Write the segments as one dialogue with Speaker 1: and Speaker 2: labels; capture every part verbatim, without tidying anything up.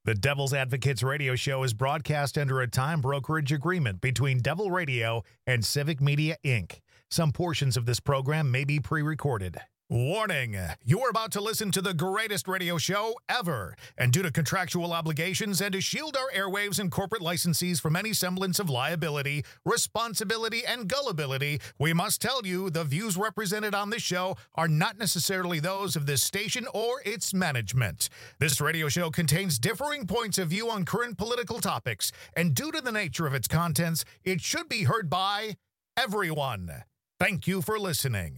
Speaker 1: The Devil's Advocates radio show is broadcast under a time brokerage agreement between Devil Radio and Civic Media, Incorporated. Some portions of this program may be pre-recorded. Warning, you are about to listen to the greatest radio show ever. And due to contractual obligations and to shield our airwaves and corporate licensees from any semblance of liability, responsibility, and gullibility, we must tell you the views represented on this show are not necessarily those of this station or its management. This radio show contains differing points of view on current political topics, and due to the nature of its contents, it should be heard by everyone. Thank you for listening.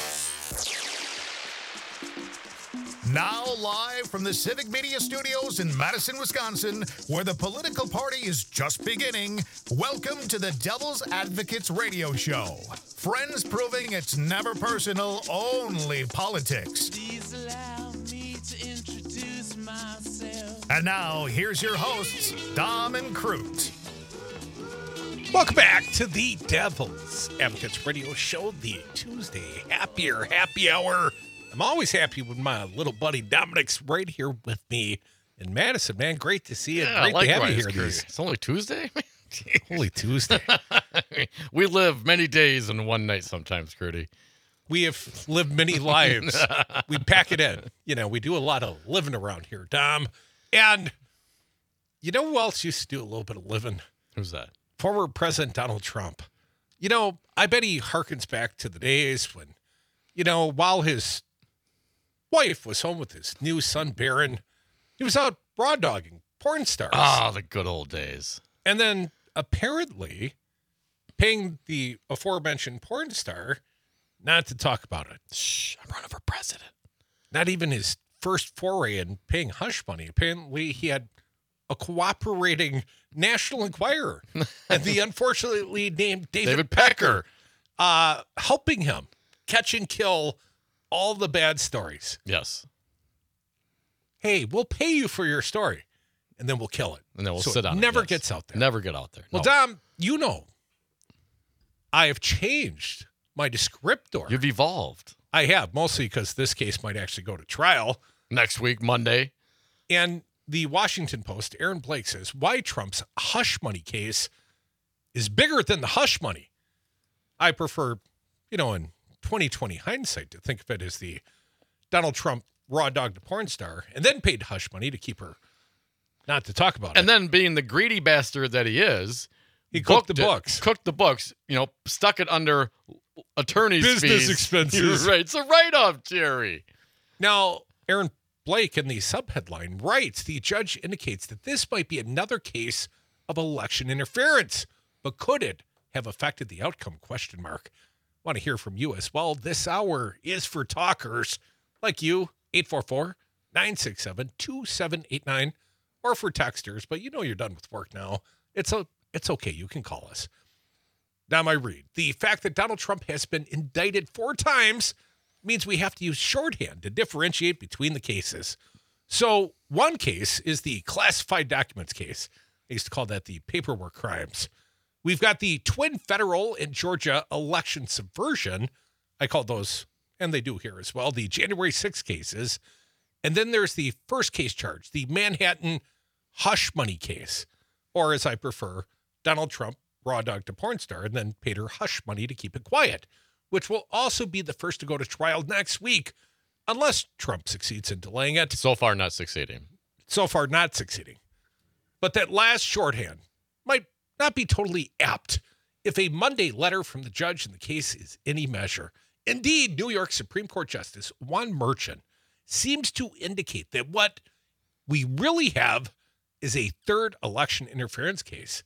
Speaker 1: Now live from the Civic Media Studios in Madison, Wisconsin, where the political party is just beginning, welcome to the Devil's Advocates radio show. Friends proving it's never personal, only politics.
Speaker 2: Please allow me to introduce myself.
Speaker 1: And now, here's your hosts, Dom and Crute.
Speaker 3: Welcome back to the Devil's Advocates radio show, the Tuesday Happier Happy Hour. I'm always happy when my little buddy Dominic's right here with me in Madison, man. Great to see you.
Speaker 4: Yeah,
Speaker 3: Great to have you here.
Speaker 4: These. It's only Tuesday?
Speaker 3: Holy Tuesday.
Speaker 4: We live many days in one night sometimes, Curdy.
Speaker 3: We have lived many lives. We pack it in. You know, we do a lot of living around here, Dom. And you know who else used to do a little bit of living?
Speaker 4: Who's that?
Speaker 3: Former President Donald Trump. You know, I bet he harkens back to the days when, you know, while his wife was home with his new son, Barron, he was out raw dogging porn stars.
Speaker 4: Ah, oh, the good old days.
Speaker 3: And then apparently paying the aforementioned porn star not to talk about it.
Speaker 4: Shh, I'm running for president.
Speaker 3: Not even his first foray in paying hush money. Apparently he had a cooperating National Enquirer and the unfortunately named David,
Speaker 4: David
Speaker 3: Pecker,
Speaker 4: Pecker.
Speaker 3: uh, helping him catch and kill all the bad stories.
Speaker 4: Yes.
Speaker 3: Hey, we'll pay you for your story, and then we'll kill it.
Speaker 4: And then we'll
Speaker 3: so
Speaker 4: sit
Speaker 3: it
Speaker 4: on it.
Speaker 3: never
Speaker 4: yes.
Speaker 3: gets out there.
Speaker 4: Never get out there.
Speaker 3: Well,
Speaker 4: no.
Speaker 3: Dom, you know, I have changed my descriptor.
Speaker 4: You've evolved.
Speaker 3: I have, mostly because this case might actually go to trial.
Speaker 4: Next week, Monday.
Speaker 3: And the Washington Post, Aaron Blake says, why Trump's hush money case is bigger than the hush money. I prefer, you know, in twenty twenty hindsight to think of it as the Donald Trump raw dogged porn star and then paid hush money to keep her not to talk about it.
Speaker 4: And then being the greedy bastard that he is,
Speaker 3: he cooked the
Speaker 4: it,
Speaker 3: books.
Speaker 4: Cooked the books, you know, stuck it under attorney's
Speaker 3: Business
Speaker 4: fees.
Speaker 3: expenses.
Speaker 4: Right. It's a write-off, Jerry.
Speaker 3: Now, Aaron Blake in the subheadline writes, the judge indicates that this might be another case of election interference, but could it have affected the outcome? Question mark. Want to hear from you as well. This hour is for talkers like you, eight four four, nine six seven, two seven eight nine, or for texters, but you know you're done with work now. It's a, it's okay. You can call us. Now my read. The fact that Donald Trump has been indicted four times means we have to use shorthand to differentiate between the cases. So one case is the classified documents case. I used to call that the paperwork crimes. We've got the twin federal and Georgia election subversion. I call those, and they do here as well, the January sixth cases. And then there's the first case charge, the Manhattan hush money case, or as I prefer, Donald Trump raw dogged a porn star and then paid her hush money to keep it quiet, which will also be the first to go to trial next week, unless Trump succeeds in delaying it.
Speaker 4: So far, not succeeding.
Speaker 3: So far, not succeeding. But that last shorthand might not be totally apt if a Monday letter from the judge in the case is any measure. Indeed, New York Supreme Court Justice Juan Merchan seems to indicate that what we really have is a third election interference case.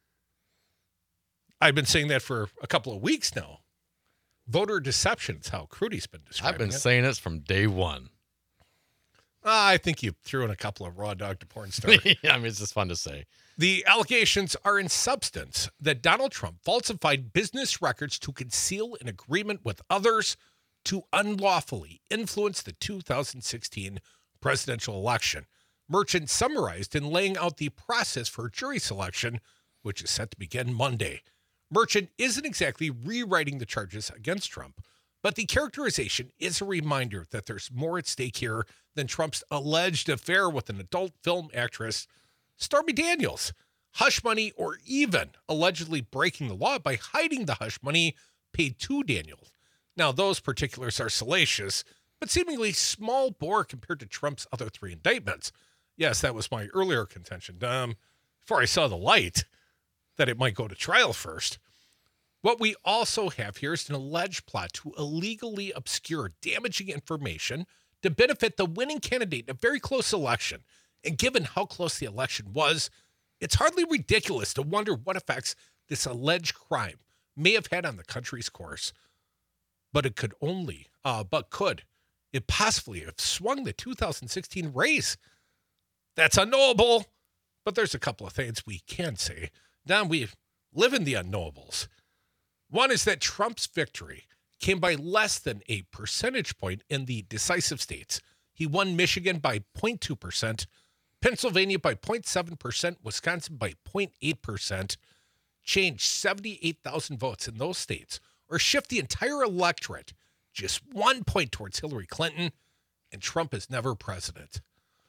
Speaker 3: I've been saying that for a couple of weeks now. Voter deception is how Crudy's been describing
Speaker 4: I've been
Speaker 3: it.
Speaker 4: saying this from day one.
Speaker 3: Uh, I think you threw in a couple of raw dog to porn stars.
Speaker 4: I mean, it's just fun to say.
Speaker 3: The allegations are in substance that Donald Trump falsified business records to conceal an agreement with others to unlawfully influence the two thousand sixteen presidential election. Merchant summarized in laying out the process for jury selection, which is set to begin Monday. Merchant isn't exactly rewriting the charges against Trump, But the characterization is a reminder that there's more at stake here than Trump's alleged affair with an adult film actress, Stormy Daniels, hush money, or even allegedly breaking the law by hiding the hush money paid to Daniels. Now, those particulars are salacious, but seemingly small bore compared to Trump's other three indictments. Yes, that was my earlier contention. Um, before I saw the light, that it might go to trial first. What we also have here is an alleged plot to illegally obscure damaging information to benefit the winning candidate in a very close election. And given how close the election was, it's hardly ridiculous to wonder what effects this alleged crime may have had on the country's course. But it could only, uh, but could it possibly have swung the two thousand sixteen race? That's unknowable. But there's a couple of things we can say. Now we live in the unknowables. One is that Trump's victory came by less than a percentage point in the decisive states. He won Michigan by zero point two percent, Pennsylvania by zero point seven percent, Wisconsin by zero point eight percent, changed seventy-eight thousand votes in those states, or shift the entire electorate just one point towards Hillary Clinton, and Trump is never president.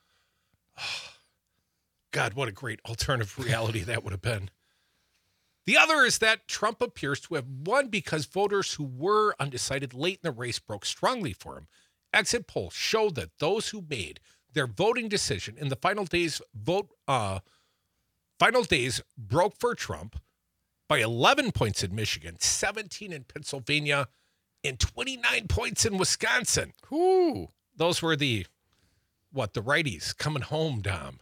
Speaker 3: God, what a great alternative reality that would have been. The other is that Trump appears to have won because voters who were undecided late in the race broke strongly for him. Exit polls show that those who made their voting decision in the final days vote uh, final days broke for Trump by eleven points in Michigan, seventeen in Pennsylvania, and twenty-nine points in Wisconsin.
Speaker 4: Whoo.
Speaker 3: Those were the, what, the righties coming home, Dom.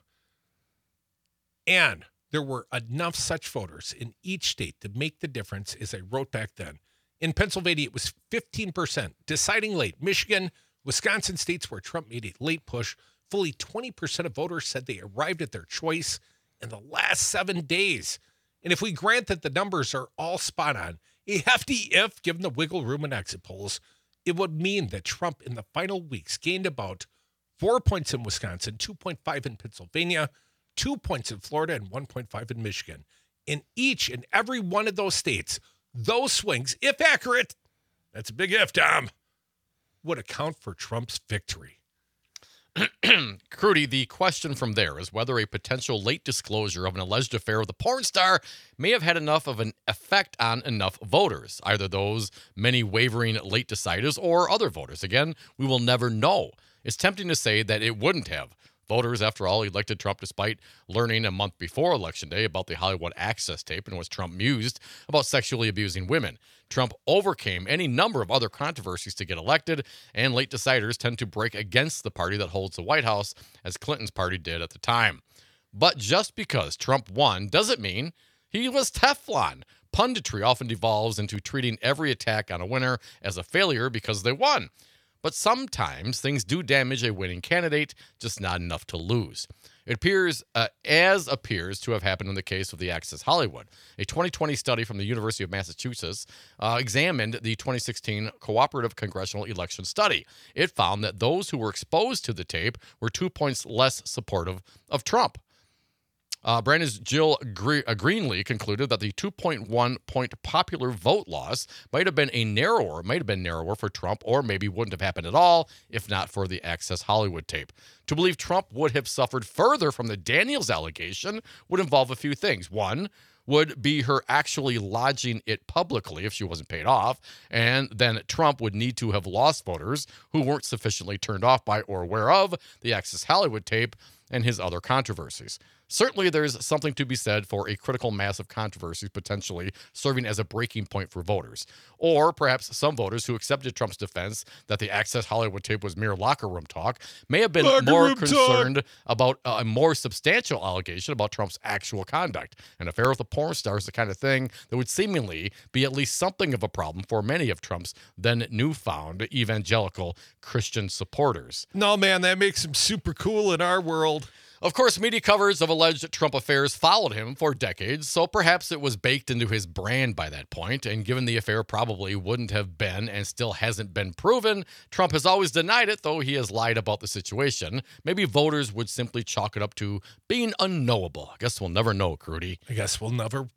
Speaker 3: And there were enough such voters in each state to make the difference, as I wrote back then. In Pennsylvania, it was fifteen percent, deciding late. Michigan, Wisconsin, states where Trump made a late push, fully twenty percent of voters said they arrived at their choice in the last seven days. And if we grant that the numbers are all spot on, a hefty if, given the wiggle room in exit polls, it would mean that Trump in the final weeks gained about four points in Wisconsin, two point five in Pennsylvania, two points in Florida, and one point five in Michigan. In each and every one of those states, those swings, if accurate, that's a big if, Dom, would account for Trump's victory.
Speaker 4: Crudy, the question from there is whether a potential late disclosure of an alleged affair with a porn star may have had enough of an effect on enough voters, either those many wavering late deciders or other voters. Again, we will never know. It's tempting to say that it wouldn't have. Voters, after all, elected Trump despite learning a month before Election Day about the Hollywood Access tape in which Trump mused about sexually abusing women. Trump overcame any number of other controversies to get elected, and late deciders tend to break against the party that holds the White House, as Clinton's party did at the time. But just because Trump won doesn't mean he was Teflon. Punditry often devolves into treating every attack on a winner as a failure because they won. But sometimes things do damage a winning candidate, just not enough to lose. It appears, uh, as appears to have happened in the case of the Access Hollywood. A twenty twenty study from the University of Massachusetts uh, examined the twenty sixteen Cooperative Congressional Election Study. It found that those who were exposed to the tape were two points less supportive of Trump. Uh, Brandon's Jill Gre- uh, Greenlee concluded that the two point one point popular vote loss might have been a narrower, might have been narrower for Trump, or maybe wouldn't have happened at all if not for the Access Hollywood tape. To believe Trump would have suffered further from the Daniels allegation would involve a few things. One would be her actually lodging it publicly if she wasn't paid off, and then Trump would need to have lost voters who weren't sufficiently turned off by or aware of the Access Hollywood tape and his other controversies. Certainly, there's something to be said for a critical mass of controversies potentially serving as a breaking point for voters. Or perhaps some voters who accepted Trump's defense that the Access Hollywood tape was mere locker room talk may have been
Speaker 3: Locker
Speaker 4: more
Speaker 3: room
Speaker 4: concerned
Speaker 3: talk.
Speaker 4: about a more substantial allegation about Trump's actual conduct. An affair with a porn star is the kind of thing that would seemingly be at least something of a problem for many of Trump's then newfound evangelical Christian supporters.
Speaker 3: No, man, that makes him super cool in our world.
Speaker 4: Of course, media coverage of alleged Trump affairs followed him for decades, so perhaps it was baked into his brand by that point, and given the affair probably wouldn't have been and still hasn't been proven, Trump has always denied it, though he has lied about the situation. Maybe voters would simply chalk it up to being unknowable. I guess we'll never know, Crudy.
Speaker 3: I guess we'll never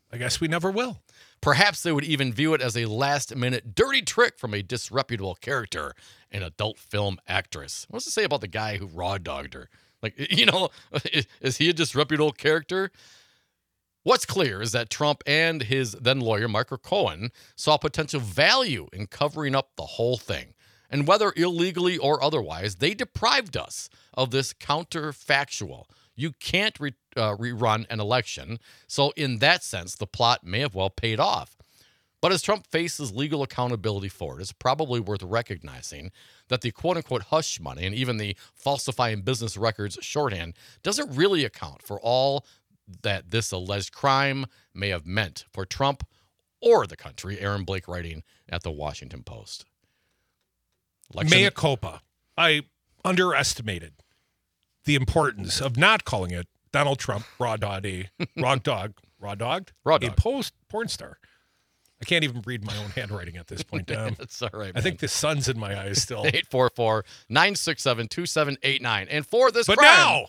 Speaker 3: I guess we never will.
Speaker 4: Perhaps they would even view it as a last-minute dirty trick from a disreputable character, an adult film actress. What's it say about the guy who raw-dogged her? Like, you know, is he a disreputable character? What's clear is that Trump and his then-lawyer, Michael Cohen, saw potential value in covering up the whole thing. And whether illegally or otherwise, they deprived us of this counterfactual. You can't re- uh, rerun an election, so in that sense, the plot may have well paid off. But as Trump faces legal accountability for it, it's probably worth recognizing that the quote-unquote hush money and even the falsifying business records shorthand doesn't really account for all that this alleged crime may have meant for Trump or the country. Aaron Blake writing at the Washington Post.
Speaker 3: Election- Mea culpa. I underestimated the importance of not calling it Donald Trump raw dog, a raw dog, raw dogged,
Speaker 4: raw
Speaker 3: dog. a post porn star. I can't even read my own handwriting at this point. Um,
Speaker 4: That's all right, man.
Speaker 3: I think the sun's in my eyes still.
Speaker 4: eight four four, nine six seven, two seven eight nine. And for this
Speaker 3: but
Speaker 4: crime,
Speaker 3: now,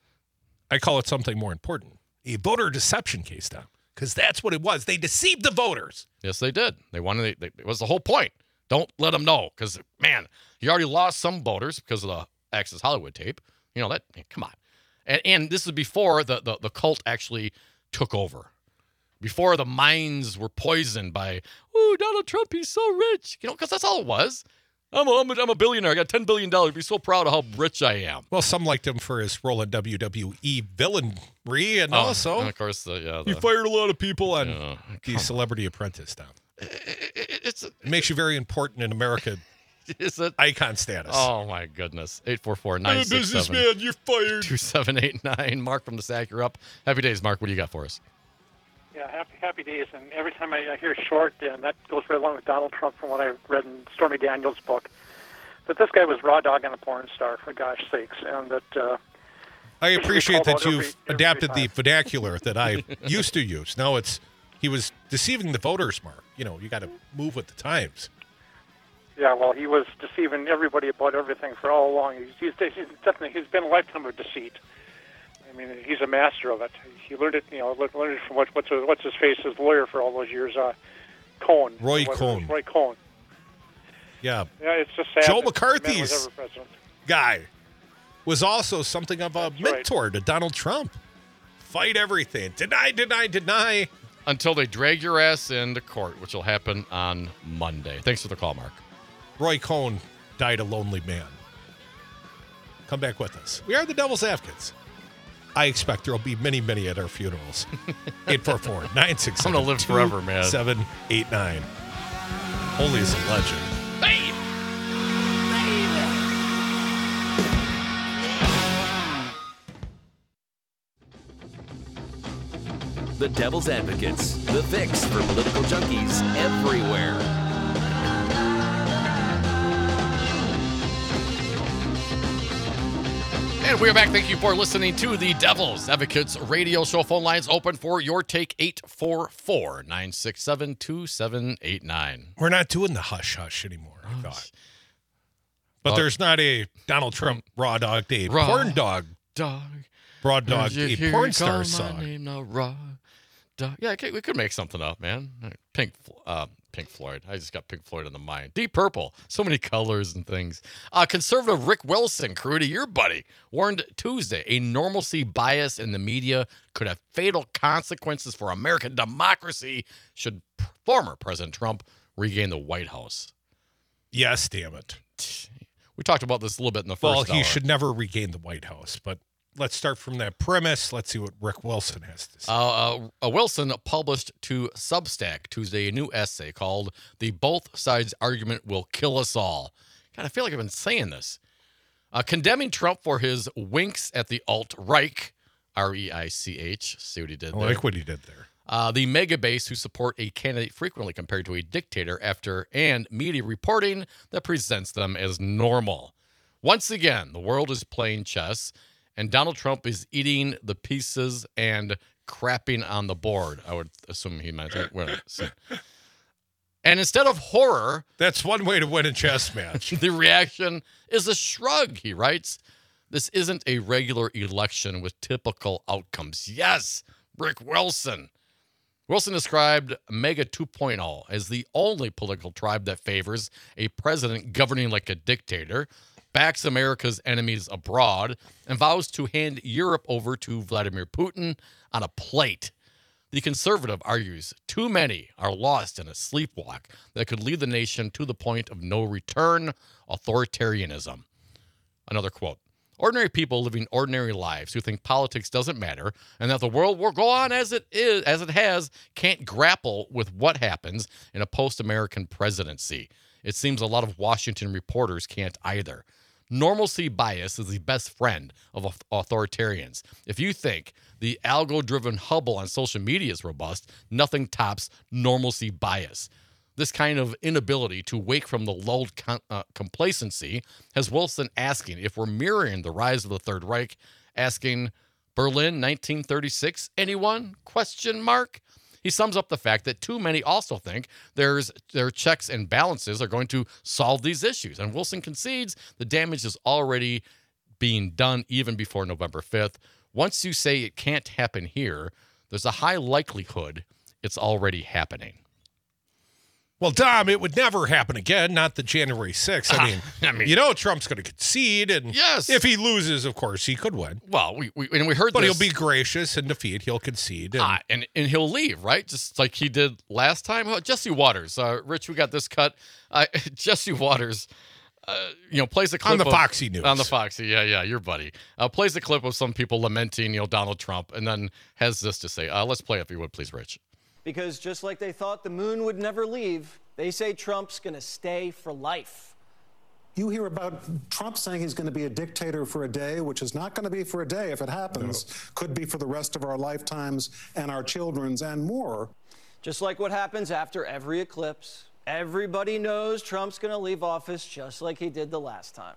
Speaker 3: I call it something more important. A voter deception case, Tom. Because that's what it was. They deceived the voters.
Speaker 4: Yes, they did. They wanted. They, it was the whole point. Don't let them know. Because, man, he already lost some voters because of the Access Hollywood tape. You know, that, come on. And, and this is before the, the, the cult actually took over. Before the minds were poisoned by, oh, Donald Trump, he's so rich. You know, because that's all it was. I'm a, I'm, a, I'm a billionaire. I got ten billion dollars. Be so proud of how rich I am.
Speaker 3: Well, some liked him for his role in W W E villainry, and
Speaker 4: Oh,
Speaker 3: also,
Speaker 4: and of course, the, yeah,
Speaker 3: he
Speaker 4: the,
Speaker 3: fired a lot of people on
Speaker 4: Yeah,
Speaker 3: the Celebrity Apprentice. Tom,
Speaker 4: it, it, it's
Speaker 3: it makes you very important in America.
Speaker 4: is it?
Speaker 3: Icon status.
Speaker 4: Oh my goodness! Eight four four nine six seven
Speaker 3: you're fired.
Speaker 4: two seven eight nine. Mark from the Sack, you're up. Happy days, Mark. What do you got for us?
Speaker 5: Yeah, happy happy days. And every time I, I hear short, and that goes right along with Donald Trump from what I read in Stormy Daniels' book, that this guy was raw dogging a porn star, for gosh sakes, and that. Uh,
Speaker 3: I appreciate that you've
Speaker 5: every, every
Speaker 3: adapted
Speaker 5: time.
Speaker 3: the vernacular that I used to use. Now it's he was deceiving the voters, Mark. You know, you got to move with the times.
Speaker 5: Yeah, well, he was deceiving everybody about everything for all along. He's, he's, he's definitely he's been a lifetime of deceit. I mean, he's a master of it. He learned it, you know, learned it from what, what's what's his face, his lawyer for all those years, uh, Cohen.
Speaker 3: Roy
Speaker 5: What-
Speaker 3: Cohn.
Speaker 5: Roy Cohen.
Speaker 3: Yeah,
Speaker 5: Yeah, it's just sad.
Speaker 3: Joe
Speaker 5: that
Speaker 3: McCarthy's-
Speaker 5: man was ever president.
Speaker 3: guy was also something of a
Speaker 5: That's right.
Speaker 3: mentor to Donald Trump. Fight everything. Deny, deny, deny.
Speaker 4: Until they drag your ass into court, which will happen on Monday. Thanks for the call, Mark.
Speaker 3: Roy Cohn died a lonely man. Come back with us. We are the Devil's Advocates. I expect there will be many, many at our funerals. eight four four, nine six seven,
Speaker 4: I'm gonna live forever, man.
Speaker 3: seven eight nine. Only is a legend.
Speaker 6: The Devil's Advocates, the fix for political junkies everywhere.
Speaker 4: And we are back. Thank you for listening to the Devil's Advocates radio show. Phone lines open for your take, eight four four, nine six seven, two seven eight nine.
Speaker 3: We're not doing the hush hush anymore, I thought. But
Speaker 4: Uh,
Speaker 3: there's not a Donald Trump raw dog, a
Speaker 4: Raw
Speaker 3: porn dog,
Speaker 4: Dog.
Speaker 3: raw dog,
Speaker 4: Did you
Speaker 3: a
Speaker 4: hear
Speaker 3: porn
Speaker 4: me
Speaker 3: star
Speaker 4: call my
Speaker 3: song.
Speaker 4: name now, Raw Dog? Yeah, okay, we could make something up, man. Pink, uh, Pink Floyd. I just got Pink Floyd in the mind. Deep Purple. So many colors and things. Uh, conservative Rick Wilson, Crudy, your buddy, warned Tuesday a normalcy bias in the media could have fatal consequences for American democracy should former President Trump regain the White House.
Speaker 3: Yes, damn it.
Speaker 4: We talked about this a little bit in the first
Speaker 3: Well, he
Speaker 4: hour.
Speaker 3: should never regain the White House, but let's start from that premise. Let's see what Rick Wilson has to say.
Speaker 4: Uh, uh, Wilson published to Substack Tuesday a new essay called "The Both Sides Argument Will Kill Us All." God, I feel like I've been saying this. Uh, condemning Trump for his winks at the alt-right, R E I C H. See what he did
Speaker 3: I
Speaker 4: there.
Speaker 3: like what he did there.
Speaker 4: Uh, the mega base who support a candidate frequently compared to a dictator after and media reporting that presents them as normal. Once again, the world is playing chess, and Donald Trump is eating the pieces and crapping on the board. I would assume he meant it. Well, so- And instead of horror,
Speaker 3: That's one way to win a chess match.
Speaker 4: the reaction is a shrug, he writes. This isn't a regular election with typical outcomes. Yes, Rick Wilson. Wilson described MAGA two point oh as the only political tribe that favors a president governing like a dictator, backs America's enemies abroad, and vows to hand Europe over to Vladimir Putin on a plate. The conservative argues too many are lost in a sleepwalk that could lead the nation to the point of no return, authoritarianism. Another quote. Ordinary people living ordinary lives who think politics doesn't matter and that the world will go on as it is, as it has, can't grapple with what happens in a post-American presidency. It seems a lot of Washington reporters can't either. Normalcy bias is the best friend of authoritarians. If you think the algo-driven hubble on social media is robust, nothing tops normalcy bias. This kind of inability to wake from the lulled com- uh, complacency has Wilson asking if we're mirroring the rise of the Third Reich, asking, Berlin nineteen thirty-six, anyone? Question mark. He sums up the fact that too many also think there's their checks and balances are going to solve these issues. And Wilson concedes the damage is already being done even before November fifth. Once you say it can't happen here, there's a high likelihood it's already happening.
Speaker 3: Well, Dom, it would never happen again, not the January sixth. I mean,
Speaker 4: I mean,
Speaker 3: you know Trump's going to concede, and
Speaker 4: yes.
Speaker 3: if he loses, of course, he could win.
Speaker 4: Well, we, we and we heard
Speaker 3: But
Speaker 4: this.
Speaker 3: he'll be gracious in defeat. He'll concede. And,
Speaker 4: Ah, and, and he'll leave, right? Just like he did last time. Oh, Jesse Waters. Uh, Rich, we got this cut. Uh, Jesse Waters, uh, you know, plays a clip
Speaker 3: on the
Speaker 4: of,
Speaker 3: Foxy News.
Speaker 4: On the Foxy, yeah, yeah, your buddy. Uh, plays a clip of some people lamenting, you know, Donald Trump, and then has this to say. Uh, let's play it if you would, please, Rich.
Speaker 7: Because just like they thought the moon would never leave, they say Trump's going to stay for life.
Speaker 8: You hear about Trump saying he's going to be a dictator for a day, which is not going to be for a day if it happens. No. Could be for the rest of our lifetimes and our children's and more.
Speaker 7: Just like what happens after every eclipse. Everybody knows Trump's going to leave office just like he did the last time.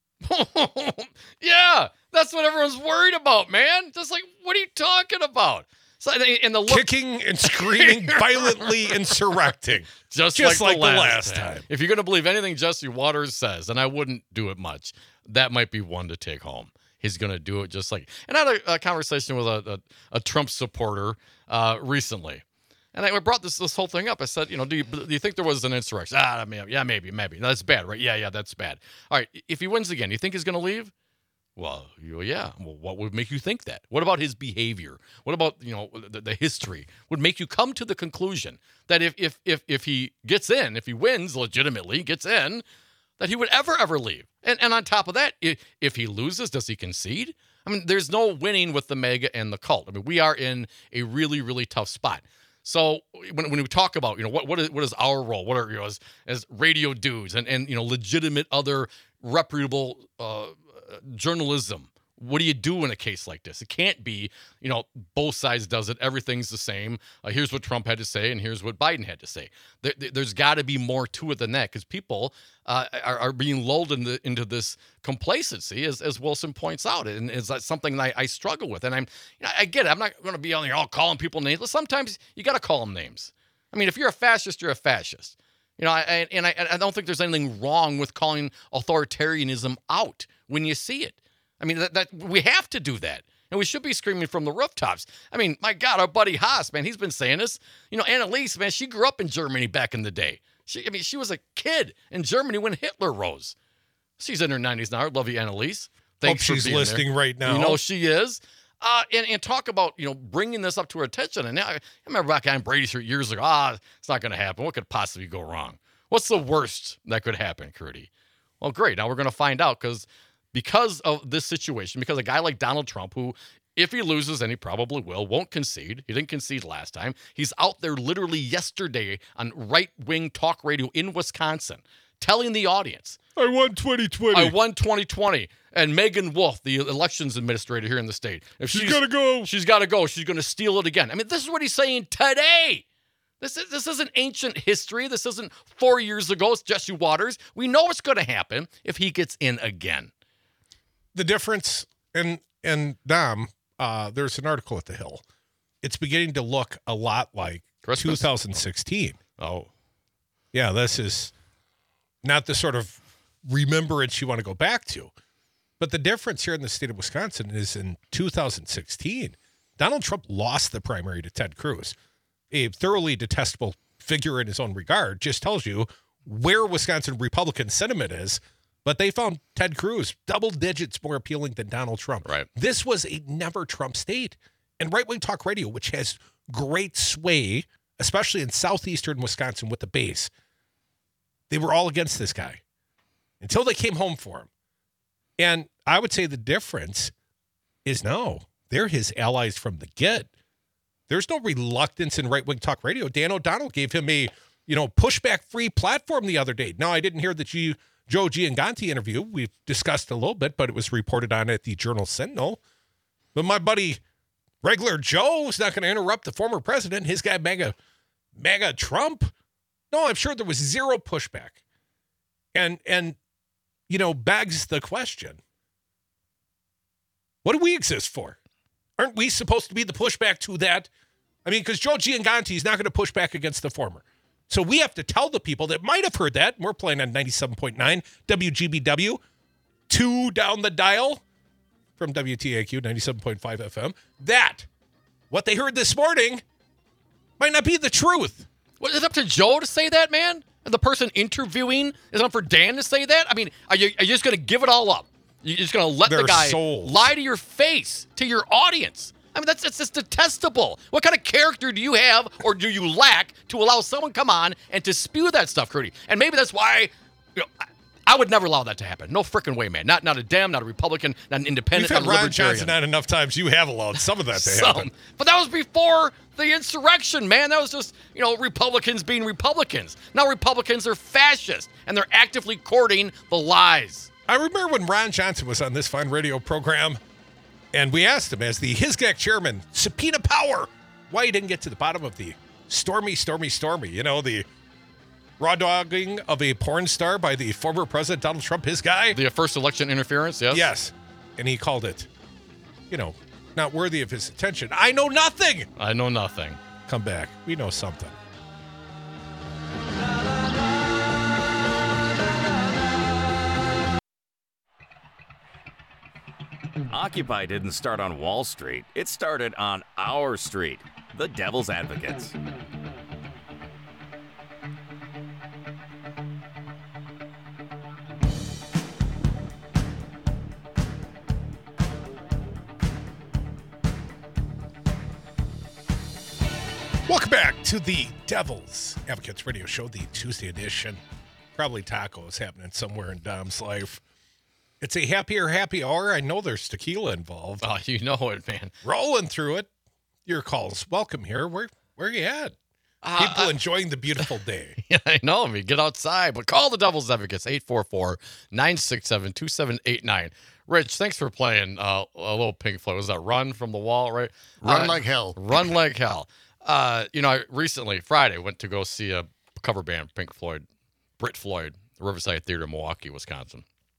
Speaker 4: Yeah, that's what everyone's worried about, man. Just like, what are you talking about? So, and the look,
Speaker 3: kicking and screaming, violently insurrecting,
Speaker 4: just,
Speaker 3: just
Speaker 4: like,
Speaker 3: like
Speaker 4: the
Speaker 3: the
Speaker 4: last,
Speaker 3: last
Speaker 4: time.
Speaker 3: time.
Speaker 4: If you're going to believe anything Jesse Waters says, and I wouldn't do it much, that might be one to take home. He's going to do it just like. And I had a, a conversation with a, a, a Trump supporter uh, recently, and I brought this this whole thing up. I said, you know, do you, do you think there was an insurrection? Ah, I mean, yeah, maybe, maybe. No, that's bad, right? Yeah, yeah, that's bad. All right, if he wins again, you think he's going to leave? Well, yeah. Well, what would make you think that? What about his behavior? What about, you know, the, the history would make you come to the conclusion that if if if if he gets in, if he wins legitimately, gets in, that he would ever ever leave? And and on top of that, if, if he loses, does he concede? I mean, there's no winning with the MAGA and the cult. I mean, we are in a really really tough spot. So when when we talk about, you know, what what is what is our role? What are, you know, as as radio dudes and and you know legitimate other reputable uh journalism, what do you do in a case like this? It can't be, you know, both sides does it. Everything's the same. Uh, here's what Trump had to say, and here's what Biden had to say. There, there's got to be more to it than that, because people uh, are, are being lulled into, into this complacency, as, as Wilson points out, and is that something that I, I struggle with. And I'm, you know, I get it. I'm not going to be on here all calling people names, but sometimes you got to call them names. I mean, if you're a fascist, you're a fascist. You know, I, and I, I don't think there's anything wrong with calling authoritarianism out when you see it. I mean, that, that we have to do that. And we should be screaming from the rooftops. I mean, my God, our buddy Haas, man, he's been saying this. You know, Annalise, man, she grew up in Germany back in the day. She, I mean, she was a kid in Germany when Hitler rose. She's in her nineties now. I love you, Annalise. Thanks
Speaker 3: Hope
Speaker 4: for
Speaker 3: she's
Speaker 4: being
Speaker 3: listening
Speaker 4: there.
Speaker 3: right now.
Speaker 4: You know she is. Uh, and, and talk about, you know, bringing this up to her attention. And now, I remember back on Brady's shirt years ago, ah, it's not going to happen. What could possibly go wrong? What's the worst that could happen, Curdy? Well, great. Now we're going to find out because because of this situation, because a guy like Donald Trump, who, if he loses, and he probably will, won't concede. He didn't concede last time. He's out there literally yesterday on right-wing talk radio in Wisconsin telling the audience,
Speaker 3: I won twenty twenty.
Speaker 4: I won twenty twenty. And Megan Wolf, the elections administrator here in the state, if
Speaker 3: she's,
Speaker 4: she's
Speaker 3: got to go.
Speaker 4: She's got to go. She's going to steal it again. I mean, this is what he's saying today. This is, this isn't ancient history. This isn't four years ago. It's Jesse Waters. We know what's going to happen if he gets in again.
Speaker 3: The difference, and and Dom, uh, there's an article at The Hill. It's beginning to look a lot like
Speaker 4: Christmas?
Speaker 3: two thousand sixteen.
Speaker 4: Oh.
Speaker 3: Yeah, this is not the sort of remembrance you want to go back to. But the difference here in the state of Wisconsin is in two thousand sixteen, Donald Trump lost the primary to Ted Cruz. a thoroughly detestable figure in his own regard, just tells you where Wisconsin Republican sentiment is. But they found Ted Cruz double digits more appealing than Donald Trump.
Speaker 4: Right.
Speaker 3: This was a never Trump state. And Right Wing Talk Radio, which has great sway, especially in southeastern Wisconsin with the base, they were all against this guy until they came home for him. And I would say the difference is no, they're his allies from the get. There's no reluctance in Right Wing Talk Radio. Dan O'Donnell gave him a, you know, pushback-free platform the other day. Now, I didn't hear the G, Joe Gianganti interview. We've discussed a little bit, but it was reported on at the Journal Sentinel. But my buddy, Regular Joe, is not going to interrupt the former president, his guy, MAGA, MAGA Trump. No, I'm sure there was zero pushback. And, and you know, begs the question, what do we exist for? Aren't we supposed to be the pushback to that? I mean, because Joe Gianganti is not going to push back against the former. So we have to tell the people that might have heard that, and we're playing on ninety-seven point nine W G B W, two down the dial from W T A Q ninety-seven point five F M, that what they heard this morning might not be the truth.
Speaker 4: What, is it up to Joe to say that, man? And the person interviewing, is it up for Dan to say that? I mean, are you, are you just going to give it all up? You're just going to let
Speaker 3: Their
Speaker 4: the guy
Speaker 3: souls.
Speaker 4: lie to your face, to your audience? I mean, that's, that's just detestable. What kind of character do you have or do you lack to allow someone come on and to spew that stuff, Crudy? And maybe that's why, you know, I, I would never allow that to happen. No freaking way, man. Not not a Dem, not a Republican, not an independent,
Speaker 3: We've had
Speaker 4: not a
Speaker 3: Ron
Speaker 4: libertarian.
Speaker 3: Johnson on enough times. You have allowed some of that to
Speaker 4: Some.
Speaker 3: happen.
Speaker 4: But that was before the insurrection, man. That was just, you know, Republicans being Republicans. Now Republicans are fascists, and they're actively courting the lies.
Speaker 3: I remember when Ron Johnson was on this fine radio program, and we asked him, as the H I S G A C chairman, subpoena power, why he didn't get to the bottom of the stormy, stormy, stormy, you know, the raw dogging of a porn star by the former president, Donald Trump, his guy.
Speaker 4: The first election interference, yes?
Speaker 3: Yes. And he called it, you know, not worthy of his attention. I know nothing.
Speaker 4: I know nothing.
Speaker 3: Come back. We know something.
Speaker 6: Occupy didn't start on Wall Street. It started on our street, the Devil's Advocates.
Speaker 3: Welcome back to the Devil's Advocates Radio Show, the Tuesday edition. Probably tacos happening somewhere in Dom's life. It's a happier happy hour. I know there's tequila involved.
Speaker 4: Oh, you know it, man.
Speaker 3: Rolling through it. Your calls. Welcome here. Where where are you at?
Speaker 4: Uh,
Speaker 3: People
Speaker 4: uh,
Speaker 3: enjoying the beautiful day.
Speaker 4: Yeah, I know. I mean, get outside. But call the Devil's Advocates, eight four four, nine six seven, two seven eight nine. Rich, thanks for playing uh, a little Pink Floyd. Was that Run from the Wall, right?
Speaker 9: Run
Speaker 4: Uh,
Speaker 9: like hell.
Speaker 4: Run like hell. Uh, you know, I recently, Friday, went to go see a cover band, Pink Floyd, Brit Floyd, the Riverside Theater in Milwaukee, Wisconsin.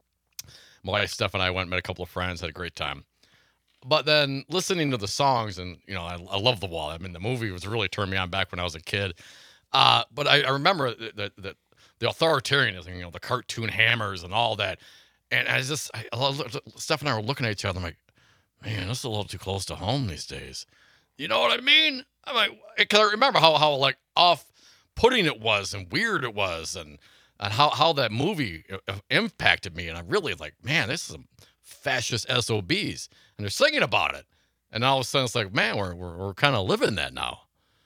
Speaker 4: My wife, Steph, and I went, met a couple of friends, had a great time. But then listening to the songs, and, you know, I, I love The Wall. I mean, the movie was really turned me on back when I was a kid. Uh, but I, I remember that the, the authoritarianism, you know, the cartoon hammers and all that. And I just, I, Steph and I were looking at each other. I'm like, man, this is a little too close to home these days. You know what I mean? I'm like, because I remember how, how like off-putting it was and weird it was, and and how, how that movie impacted me. And I'm really like, man, this is some fascist S O Bs. And they're singing about it. And all of a sudden it's like, man, we're we're, we're kind of living that now.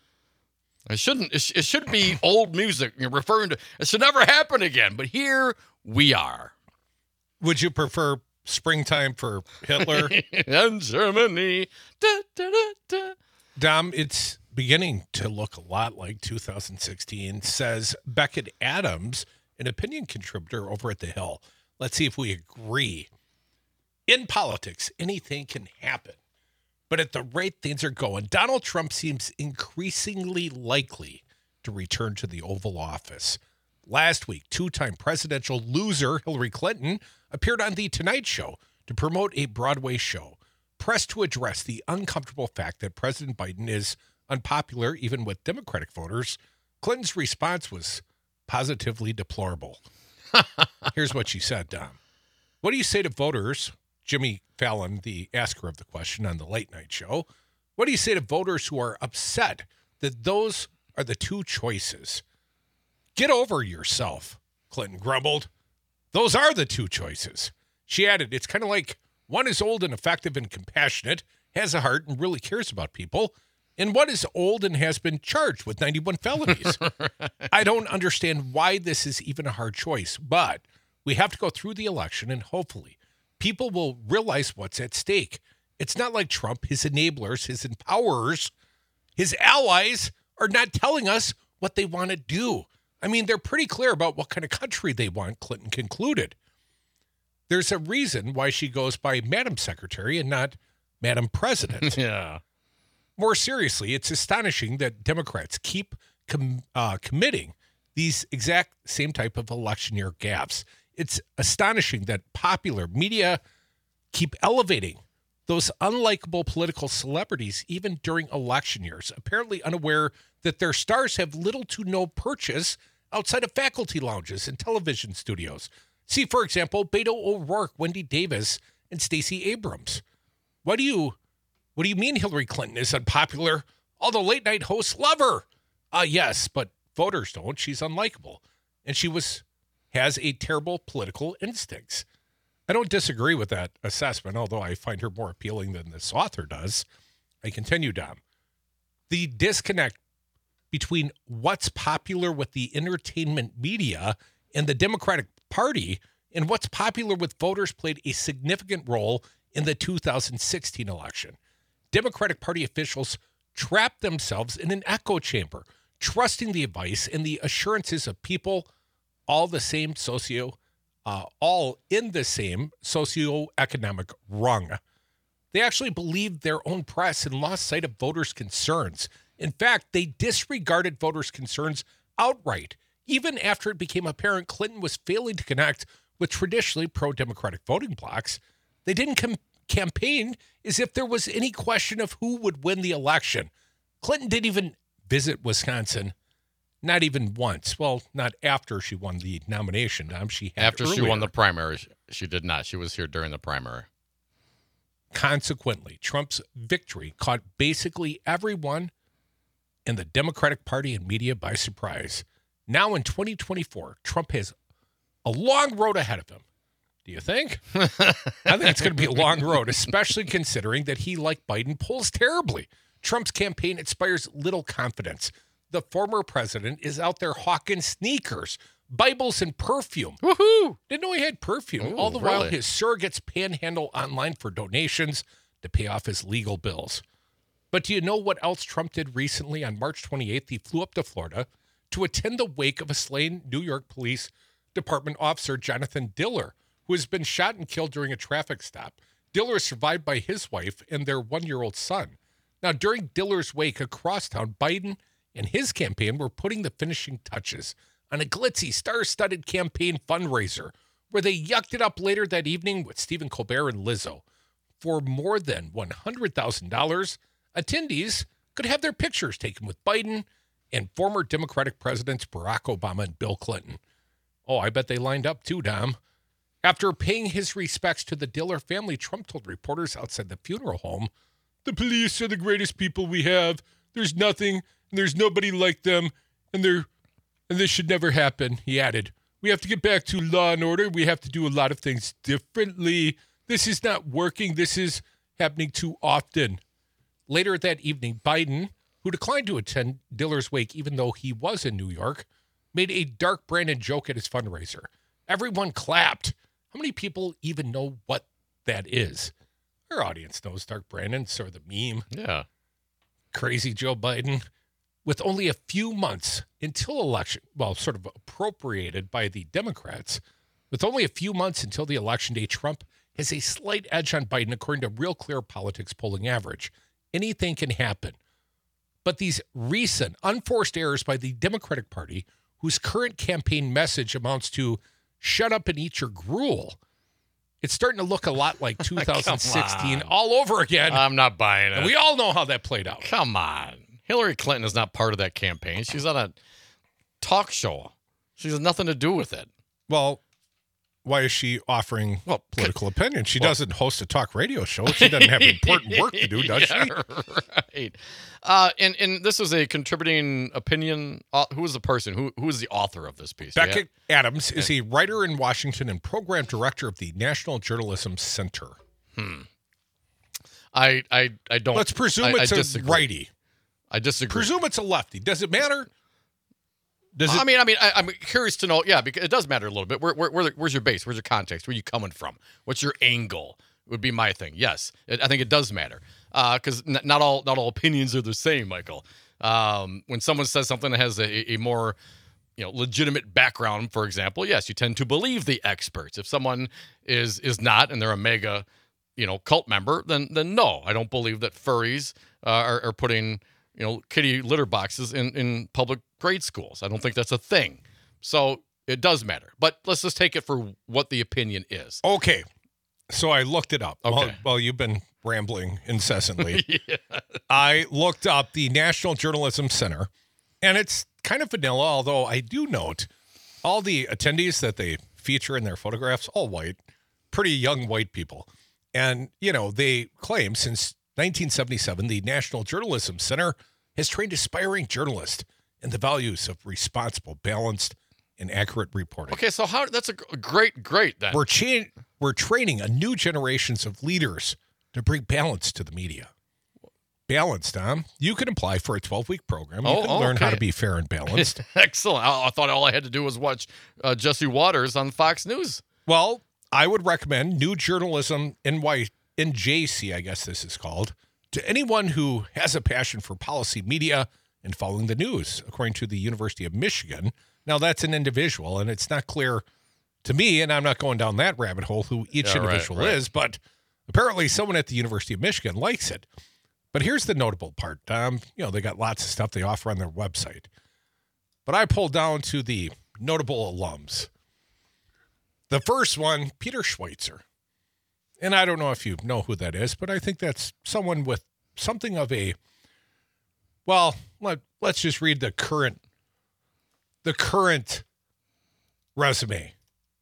Speaker 4: It shouldn't, it, sh- it should be old music. You're referring to, it should never happen again. But here we are.
Speaker 3: Would you prefer springtime for Hitler?
Speaker 4: And Germany. Da, da, da, da.
Speaker 3: Dom, it's beginning to look a lot like two thousand sixteen, says Beckett Adams, an opinion contributor over at The Hill. Let's see if we agree. In politics, anything can happen. But at the rate things are going, Donald Trump seems increasingly likely to return to the Oval Office. Last week, two-time presidential loser Hillary Clinton appeared on The Tonight Show to promote a Broadway show, pressed to address the uncomfortable fact that President Biden is unpopular even with Democratic voters. Clinton's response was positively deplorable. Here's what she said, Dom. What do you say to voters, Jimmy Fallon, the asker of the question on the late night show, what do you say to voters who are upset that those are the two choices. Get over yourself, Clinton grumbled. Those are the two choices. She added, it's kind of like one is old and effective and compassionate, has a heart and really cares about people, and one is old and has been charged with ninety-one felonies. I don't understand why this is even a hard choice, but we have to go through the election and hopefully people will realize what's at stake. It's not like Trump, his enablers, his empowerers, his allies are not telling us what they want to do. I mean, they're pretty clear about what kind of country they want, Clinton concluded. There's a reason why she goes by Madam Secretary and not Madam President.
Speaker 4: Yeah.
Speaker 3: More seriously, it's astonishing that Democrats keep com- uh, committing these exact same type of election year gaffes. It's astonishing that popular media keep elevating those unlikable political celebrities even during election years, apparently unaware that their stars have little to no purchase outside of faculty lounges and television studios. See, for example, Beto O'Rourke, Wendy Davis, and Stacey Abrams. What do you what do you mean Hillary Clinton is unpopular? All the late night hosts love her. Uh, yes, but voters don't. She's unlikable. And she was has a terrible political instincts. I don't disagree with that assessment, although I find her more appealing than this author does. I continue, Dom. The disconnect between what's popular with the entertainment media and the Democratic Party and what's popular with voters played a significant role in the two thousand sixteen election. Democratic Party officials trapped themselves in an echo chamber, trusting the advice and the assurances of people all the same socio, uh, all in the same socioeconomic rung. They actually believed their own press and lost sight of voters' concerns. In fact, they disregarded voters' concerns outright, even after it became apparent Clinton was failing to connect with traditionally pro-Democratic voting blocs. They didn't com- campaign as if there was any question of who would win the election. Clinton didn't even visit Wisconsin, not even once. Well, not after she won the nomination. Um, she had
Speaker 4: After she
Speaker 3: earlier.
Speaker 4: won the primary, she did not. She was here during the primary.
Speaker 3: Consequently, Trump's victory caught basically everyone in the Democratic Party and media by surprise. Now in twenty twenty-four, Trump has a long road ahead of him. Do you think? I think it's going to be a long road, especially considering that he, like Biden, polls terribly. Trump's campaign inspires little confidence. The former president is out there hawking sneakers, Bibles, and perfume.
Speaker 4: Woohoo!
Speaker 3: Didn't know he had perfume.
Speaker 4: Ooh,
Speaker 3: All the while,
Speaker 4: really?
Speaker 3: his surrogates panhandle online for donations to pay off his legal bills. But do you know what else Trump did recently? On March twenty-eighth, he flew up to Florida to attend the wake of a slain New York Police Department officer, Jonathan Diller, who has been shot and killed during a traffic stop. Diller is survived by his wife and their one-year-old son. Now, during Diller's wake across town, Biden and his campaign were putting the finishing touches on a glitzy, star-studded campaign fundraiser where they yucked it up later that evening with Stephen Colbert and Lizzo. For more than one hundred thousand dollars, attendees could have their pictures taken with Biden and former Democratic presidents Barack Obama and Bill Clinton. Oh, I bet they lined up too, Dom. After paying his respects to the Diller family, Trump told reporters outside the funeral home, "The police are the greatest people we have. There's nothing, and there's nobody like them, and they're, and this should never happen." He added, "We have to get back to law and order. We have to do a lot of things differently. This is not working. This is happening too often." Later that evening, Biden, who declined to attend Diller's wake even though he was in New York, made a Dark Brandon joke at his fundraiser. Everyone clapped. How many people even know what that is? Our audience knows Dark Brandon, sort of the meme.
Speaker 4: Yeah.
Speaker 3: Crazy Joe Biden. With only a few months until election, well, sort of appropriated by the Democrats, with only a few months until the election day, Trump has a slight edge on Biden according to Real Clear Politics polling average. Anything can happen. But these recent unforced errors by the Democratic Party, whose current campaign message amounts to shut up and eat your gruel, it's starting to look a lot like two thousand sixteen all over again.
Speaker 4: I'm not buying it.
Speaker 3: And we all know how that played out.
Speaker 4: Come on. Hillary Clinton is not part of that campaign. She's on a talk show. She has nothing to do with it.
Speaker 3: Well, why is she offering
Speaker 4: Well,
Speaker 3: political opinion? She
Speaker 4: well-
Speaker 3: doesn't host a talk radio show. She doesn't have important work to do, does
Speaker 4: Yeah,
Speaker 3: she?
Speaker 4: Right. Uh, and and this is a contributing opinion. Uh, who is the person? Who who is the author of this piece?
Speaker 3: Beckett Adams is a writer in Washington and program director of the National Journalism Center.
Speaker 4: Hmm. I I I don't.
Speaker 3: Let's presume
Speaker 4: I,
Speaker 3: it's
Speaker 4: I
Speaker 3: a
Speaker 4: disagree.
Speaker 3: righty.
Speaker 4: I disagree.
Speaker 3: Presume it's a lefty. Does it matter? Does it?
Speaker 4: I mean, I mean, I, I'm curious to know. Yeah, because it does matter a little bit. Where, where, where, where's your base? Where's your context? Where are you coming from? What's your angle? Would be my thing. Yes, it, I think it does matter because uh, n- not all not all opinions are the same, Michael. Um, when someone says something that has a, a more you know legitimate background, for example, yes, you tend to believe the experts. If someone is is not and they're a mega you know cult member, then then no, I don't believe that furries uh, are, are putting you know kitty litter boxes in in public grade schools. I don't think that's a thing. So it does matter. But let's just take it for what the opinion is.
Speaker 3: Okay. So I looked it up.
Speaker 4: Okay.
Speaker 3: Well, well, you've been rambling incessantly.
Speaker 4: Yeah.
Speaker 3: I looked up the National Journalism Center, and it's kind of vanilla, although I do note all the attendees that they feature in their photographs, all white, pretty young white people. And, you know, they claim since nineteen seventy-seven, the National Journalism Center has trained aspiring journalists in the values of responsible, balanced, and accurate reporting.
Speaker 4: Okay, so how that's a g- great, great then.
Speaker 3: We're cha- we're training a new generations of leaders to bring balance to the media. Balanced, Tom. You can apply for a twelve-week program. You
Speaker 4: Oh,
Speaker 3: can
Speaker 4: oh,
Speaker 3: learn how
Speaker 4: okay.
Speaker 3: to be fair and balanced.
Speaker 4: Excellent. I, I thought all I had to do was watch uh, Jesse Waters on Fox News.
Speaker 3: Well, I would recommend New Journalism N Y N J C, I guess this is called, to anyone who has a passion for policy, media, and following the news, according to the University of Michigan. Now, that's an individual, and it's not clear to me, and I'm not going down that rabbit hole, who each
Speaker 4: Yeah, right,
Speaker 3: individual
Speaker 4: right.
Speaker 3: is, but apparently someone at the University of Michigan likes it. But here's the notable part. Um, you know, they got lots of stuff they offer on their website. But I pulled down to the notable alums. The first one, Peter Schweitzer. And I don't know if you know who that is, but I think that's someone with something of a, well, let, let's just read the current, the current resume.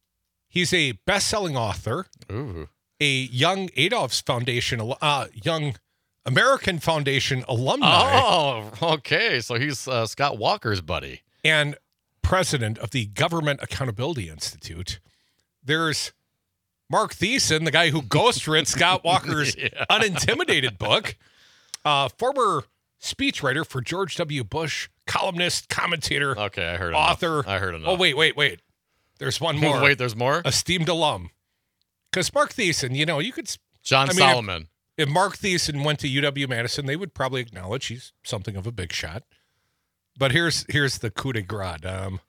Speaker 3: He's a best-selling author,
Speaker 4: Ooh.
Speaker 3: a Young Adolph's Foundation, uh, Young American Foundation alumni,
Speaker 4: Oh, okay. So he's uh, Scott Walker's buddy.
Speaker 3: and president of the Government Accountability Institute. There's Mark Thiessen, the guy who ghostwrote Scott Walker's
Speaker 4: Yeah.
Speaker 3: Unintimidated book, uh, former speechwriter for George W. Bush, columnist, commentator,
Speaker 4: Okay, I heard
Speaker 3: author.
Speaker 4: enough. I heard enough.
Speaker 3: Oh, wait, wait, wait. There's one more.
Speaker 4: Wait, there's more?
Speaker 3: Esteemed alum. Because Mark Thiessen, you know, you could,
Speaker 4: John
Speaker 3: I mean, if-
Speaker 4: Solomon.
Speaker 3: if Mark Thiessen went to U W Madison, they would probably acknowledge he's something of a big shot. But here's here's the coup de grace. Um,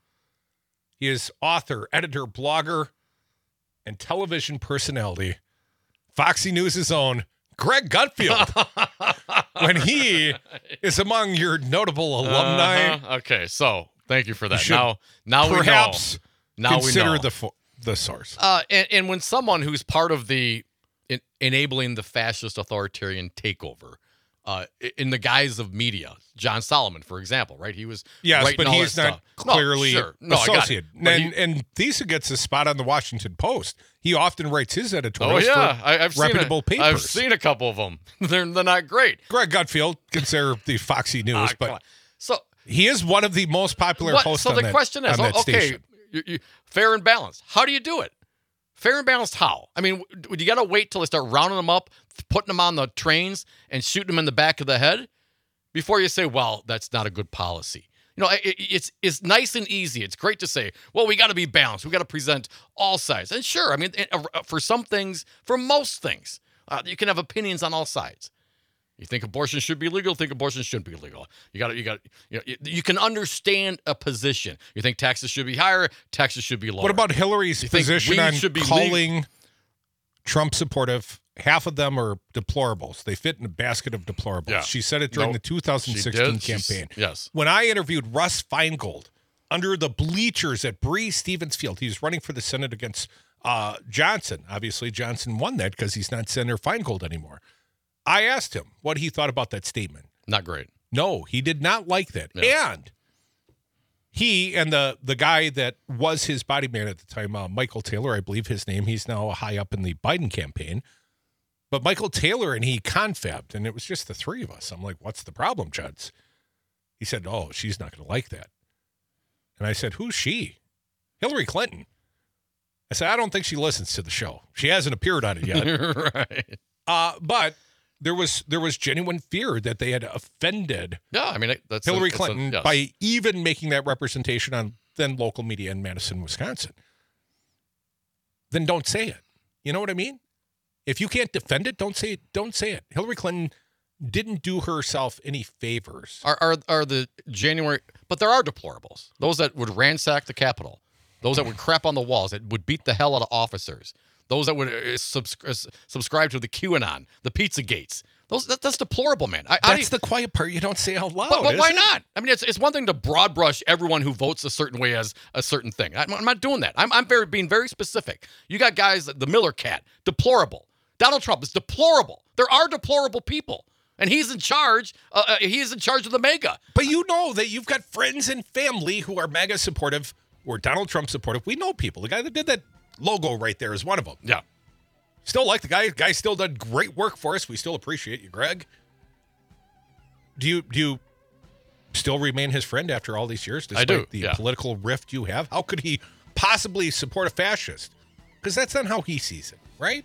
Speaker 3: he is author, editor, blogger, and television personality. Foxy News' own Greg Gutfield. When he is among your notable alumni,
Speaker 4: Uh-huh. Okay, so thank you for that.
Speaker 3: should
Speaker 4: Now, now
Speaker 3: perhaps
Speaker 4: we know. Now
Speaker 3: consider
Speaker 4: we know.
Speaker 3: the fo- the source.
Speaker 4: Uh, and, and when someone who's part of the in, enabling the fascist authoritarian takeover uh, i- in the guise of media, John Solomon, for example, right? He was
Speaker 3: Yes,
Speaker 4: writing
Speaker 3: but
Speaker 4: all
Speaker 3: he's
Speaker 4: that
Speaker 3: not
Speaker 4: stuff. No,
Speaker 3: clearly
Speaker 4: sure. No, I got it.
Speaker 3: associated.
Speaker 4: But
Speaker 3: And,
Speaker 4: he-
Speaker 3: and Thiessen gets a spot on the Washington Post. He often writes his
Speaker 4: oh
Speaker 3: editorials
Speaker 4: yeah,
Speaker 3: for
Speaker 4: I, I've
Speaker 3: reputable
Speaker 4: seen a,
Speaker 3: papers.
Speaker 4: I've seen a couple of them. they're they're not great.
Speaker 3: Greg Gutfield, consider the Foxy News,
Speaker 4: Ah, come
Speaker 3: but
Speaker 4: on. So
Speaker 3: he is one of the most popular
Speaker 4: what,
Speaker 3: hosts
Speaker 4: so
Speaker 3: on
Speaker 4: the
Speaker 3: that,
Speaker 4: question is,
Speaker 3: on that
Speaker 4: oh, okay,
Speaker 3: station.
Speaker 4: you, you, fair and balanced. How do you do it? Fair and balanced how? I mean, w- would you got to wait till they start rounding them up, putting them on the trains, and shooting them in the back of the head before you say, well, that's not a good policy? You know, it, it's it's nice and easy. It's great to say, well, we got to be balanced. We got to present all sides. And sure, I mean, it- uh, for some things, for most things, uh, you can have opinions on all sides. You think abortion should be legal? Think abortion shouldn't be legal. You got to, you got, you know, you, you can understand a position. You think taxes should be higher? Taxes should be lower.
Speaker 3: What about Hillary's
Speaker 4: You think
Speaker 3: position
Speaker 4: weed
Speaker 3: on
Speaker 4: should be
Speaker 3: calling Trump supportive? Half of them are deplorables. They fit in a basket of deplorables.
Speaker 4: Yeah.
Speaker 3: She said it during
Speaker 4: No,
Speaker 3: the two thousand
Speaker 4: she
Speaker 3: sixteen
Speaker 4: did. She's-
Speaker 3: campaign.
Speaker 4: yes.
Speaker 3: When I interviewed Russ Feingold under the bleachers at Bree Stevens Field, he was running for the Senate against uh, Johnson. Obviously, Johnson won that because he's not Senator Feingold anymore. I asked him what he thought about that statement.
Speaker 4: Not great.
Speaker 3: No, he did not like that.
Speaker 4: Yeah.
Speaker 3: And he and the the guy that was his body man at the time, uh, Michael Taylor, I believe his name. He's now high up in the Biden campaign. But Michael Taylor and he confabbed, and it was just the three of us. I'm like, what's the problem, Juds? He said, oh, she's not going to like that. And I said, who's she? Hillary Clinton. I said, I don't think she listens to the show. She hasn't appeared on it yet.
Speaker 4: Right.
Speaker 3: Uh, but there was there was genuine fear that they had offended
Speaker 4: Yeah, I mean, that's
Speaker 3: Hillary
Speaker 4: a,
Speaker 3: Clinton
Speaker 4: a, yes.
Speaker 3: by even making that representation on then local media in Madison, Wisconsin. Then don't say it. You know what I mean? If you can't defend it, don't say it. Don't say it. Hillary Clinton didn't do herself any favors.
Speaker 4: Are, are are the January, but there are deplorables. Those that would ransack the Capitol, those that would crap on the walls, that would beat the hell out of officers, those that would uh, subs- uh, subscribe to the QAnon, the Pizza Gates. Those that, that's deplorable, man. I,
Speaker 3: That's
Speaker 4: I,
Speaker 3: the quiet part you don't say out loud.
Speaker 4: But, but why
Speaker 3: is it?
Speaker 4: not? I mean, it's it's one thing to broad brush everyone who votes a certain way as a certain thing. I'm, I'm not doing that. I'm I'm very being very specific. You got guys, the Miller Cat, deplorable. Donald Trump is deplorable. There are deplorable people, and he's in charge. Uh, uh, he's in charge of the MAGA.
Speaker 3: But you know that you've got friends and family who are MAGA supportive or Donald Trump supportive. We know people. The guy that did that logo right there is one of them.
Speaker 4: Yeah.
Speaker 3: Still like the guy. Guy still done great work for us. We still appreciate you, Greg. Do you do you still remain his friend after all these years, despite
Speaker 4: I do,
Speaker 3: the
Speaker 4: yeah.
Speaker 3: political rift you have? How could he possibly support a fascist? Because that's not how he sees it, right?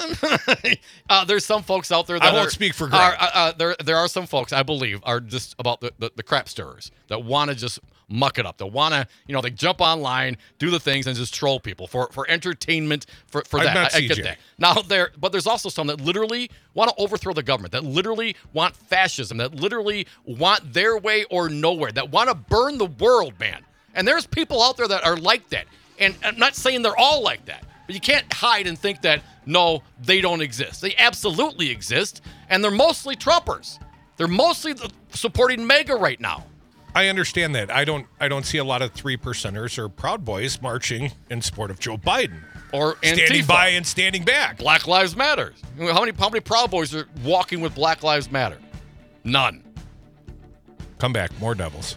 Speaker 4: uh, there's some folks out there that
Speaker 3: I won't
Speaker 4: are,
Speaker 3: speak for Greg.
Speaker 4: Are, uh, uh, there, there are some folks I believe are just about the, the, the crap stirrers that want to just muck it up. They want to, you know, they jump online, do the things, and just troll people for, for entertainment. For for
Speaker 3: I'm
Speaker 4: that,
Speaker 3: not
Speaker 4: I, I
Speaker 3: C J.
Speaker 4: get that. Now there, but there's also some that literally want to overthrow the government, that literally want fascism, that literally want their way or nowhere, that want to burn the world, man. And there's people out there that are like that. And I'm not saying they're all like that. But you can't hide and think that, no, they don't exist. They absolutely exist, and they're mostly Trumpers. They're mostly the, supporting MAGA right now.
Speaker 3: I understand that. I don't I don't see a lot of three percenters or Proud Boys marching in support of Joe Biden.
Speaker 4: Or
Speaker 3: standing
Speaker 4: Antifa.
Speaker 3: by and standing back.
Speaker 4: Black Lives Matter. How many, how many Proud Boys are walking with Black Lives Matter? None.
Speaker 3: Come back. More Devils.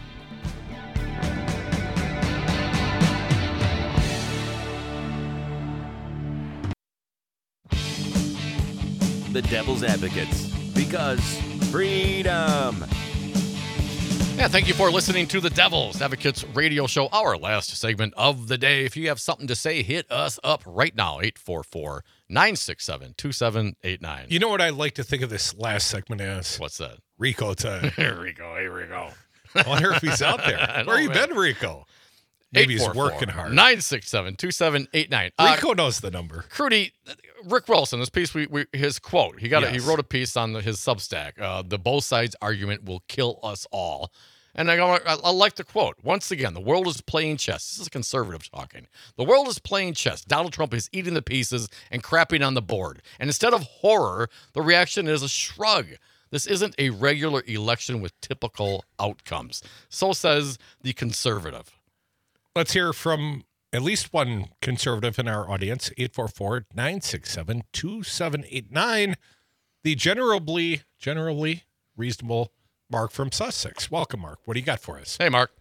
Speaker 6: The Devil's Advocates. Because freedom.
Speaker 4: Yeah, thank you for listening to the Devil's Advocates radio show, our last segment of the day. If you have something to say, hit us up right now, eight four four, nine six seven, two seven eight nine.
Speaker 3: You know what I like to think of this last segment as?
Speaker 4: What's that?
Speaker 3: Rico time.
Speaker 4: Here we go, here we go.
Speaker 3: I wonder if he's out there.
Speaker 4: I know,
Speaker 3: Where you
Speaker 4: man.
Speaker 3: been, Rico? Maybe he's working hard.
Speaker 4: nine six seven, two seven eight nine. Uh,
Speaker 3: Rico knows the number.
Speaker 4: Crudy, Rick Wilson, this piece, we, we his quote, he got a,
Speaker 3: Yes.
Speaker 4: he wrote a piece on the, his Substack. Uh, the both sides argument will kill us all. And I, go, I, I like the quote. Once again, the world is playing chess. This is a conservative talking. The world is playing chess. Donald Trump is eating the pieces and crapping on the board. And instead of horror, the reaction is a shrug. This isn't a regular election with typical outcomes. So says the conservative.
Speaker 3: Let's hear from at least one conservative in our audience, eight four four, nine six seven, two seven eight nine. The generally, generally reasonable Mark from Sussex. Welcome, Mark. What do you got for us?
Speaker 4: Hey, Mark.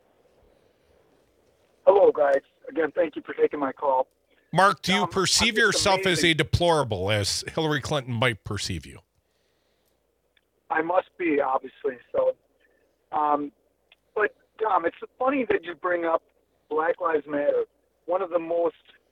Speaker 9: Hello, guys. Again, thank you for taking my call.
Speaker 3: Mark, do you
Speaker 9: Um,
Speaker 3: perceive
Speaker 9: I'm just
Speaker 3: yourself as
Speaker 9: amazing.
Speaker 3: a deplorable, as Hillary Clinton might perceive you?
Speaker 9: I must be, obviously. So, um, but Dom, it's funny that you bring up Black Lives Matter, one of the most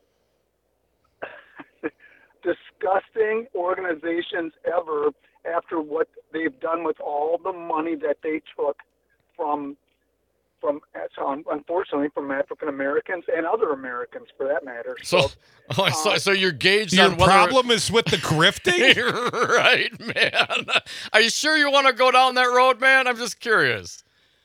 Speaker 9: disgusting organizations ever. After what they've done with all the money that they took from, from unfortunately, from African Americans and other Americans, for that matter.
Speaker 4: So, oh, so,
Speaker 9: uh,
Speaker 4: so you're gauged
Speaker 3: Your
Speaker 4: on whether...
Speaker 3: problem is with the grifting?
Speaker 4: right, man. Are you sure you want to go down that road, man? I'm just curious.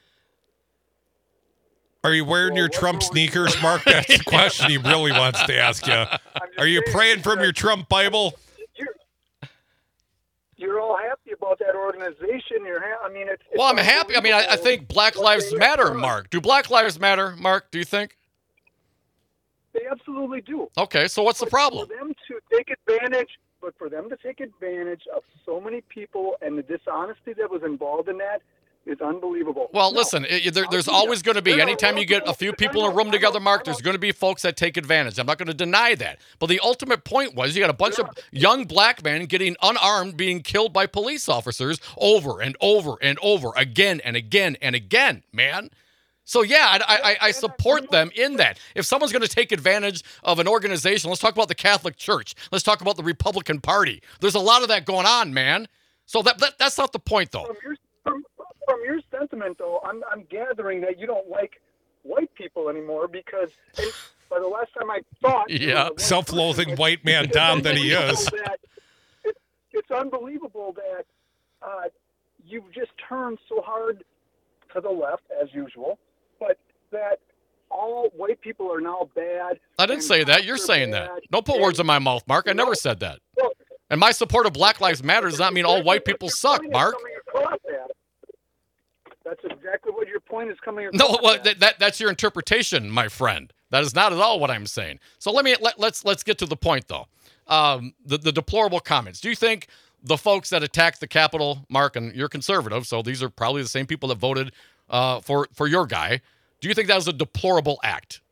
Speaker 3: Are you wearing
Speaker 9: Well,
Speaker 3: your
Speaker 9: what
Speaker 3: Trump
Speaker 9: will-
Speaker 3: sneakers, Mark? That's the question he really wants to ask you.
Speaker 9: I'm just
Speaker 3: Are you
Speaker 9: saying
Speaker 3: praying from
Speaker 9: that
Speaker 3: your Trump Bible?
Speaker 9: You're, you're all happy about that organization. You're, ha- I mean, it's. it's
Speaker 4: Well, I'm happy. I mean, I, I
Speaker 9: unbelievable
Speaker 4: think Black
Speaker 9: what
Speaker 4: Lives
Speaker 9: they have
Speaker 4: Matter,
Speaker 9: done.
Speaker 4: Mark. Do Black Lives Matter, Mark? Do you think?
Speaker 9: They absolutely do.
Speaker 4: Okay, so what's the
Speaker 9: But
Speaker 4: problem?
Speaker 9: For them to take advantage, but for them to take advantage of so many people and the dishonesty that was involved in that, is unbelievable.
Speaker 4: Well,
Speaker 9: No,
Speaker 4: listen, it, there,
Speaker 9: I'll
Speaker 4: there's
Speaker 9: tell you,
Speaker 4: always going to be,
Speaker 9: there are
Speaker 4: anytime you get a
Speaker 9: multiple-
Speaker 4: few
Speaker 9: I
Speaker 4: people in a
Speaker 9: know,
Speaker 4: room
Speaker 9: I
Speaker 4: together,
Speaker 9: know,
Speaker 4: Mark,
Speaker 9: I
Speaker 4: there's
Speaker 9: know.
Speaker 4: going to be folks that take advantage. I'm not going to deny that. But the ultimate point was you got a bunch of young black men getting unarmed, being killed by police officers over and over and over, again and again and again, man. So, yeah, I, I, I support them in that. If someone's going to take advantage of an organization, let's talk about the Catholic Church. Let's talk about the Republican Party. There's a lot of that going on, man. So that, that that's not the point, though.
Speaker 9: From your, from, from your sentiment, though, I'm, I'm gathering that you don't like white people anymore because it, by the last time I thought, you
Speaker 4: Yeah.
Speaker 9: know, the white
Speaker 3: Self-loathing
Speaker 9: person,
Speaker 3: white man
Speaker 9: it's
Speaker 3: Dom that he
Speaker 9: unbelievable
Speaker 3: is.
Speaker 9: that- it, it's unbelievable that uh, you've just turned so hard to the left, as usual, but that all white people are now bad.
Speaker 4: I didn't
Speaker 9: and
Speaker 4: say that.
Speaker 9: cops
Speaker 4: You're
Speaker 9: are
Speaker 4: saying that.
Speaker 9: bad,
Speaker 4: Don't put
Speaker 9: and-
Speaker 4: words in my mouth, Mark. I never said that.
Speaker 9: Well,
Speaker 4: And my support of Black Lives Matter does not mean all white people
Speaker 9: Your
Speaker 4: suck,
Speaker 9: point is
Speaker 4: Mark.
Speaker 9: coming across at. That's exactly what your point is coming across.
Speaker 4: No, well,
Speaker 9: at.
Speaker 4: that, that that's your interpretation, my friend. That is not at all what I'm saying. So let me let, let's let's get to the point, though. Um, the the deplorable comments. Do you think the folks that attacked the Capitol, Mark, and you're conservative, so these are probably the same people that voted uh, for for your guy? Do you think that was a deplorable act?